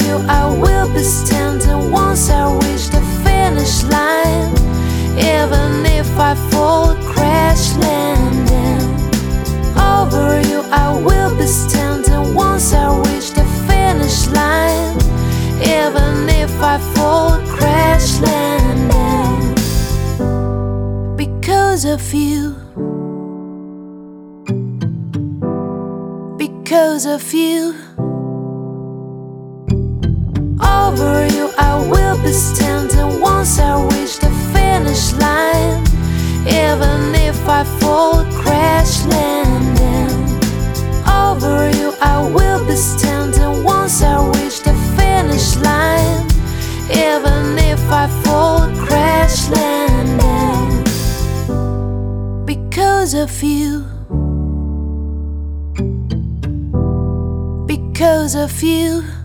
you I will be standing once I reach the finish line. Even if I fall, crash landing. Over you I will be standing once I reach the finish line. Even if I fall, crash landing. Because of you, because of you. Over you I will be standing once I reach the finish line. Even if I fall, crash landing. Over you I will be standing once I reach the finish line. Even if I fall, crash landing. Because of you, because of you.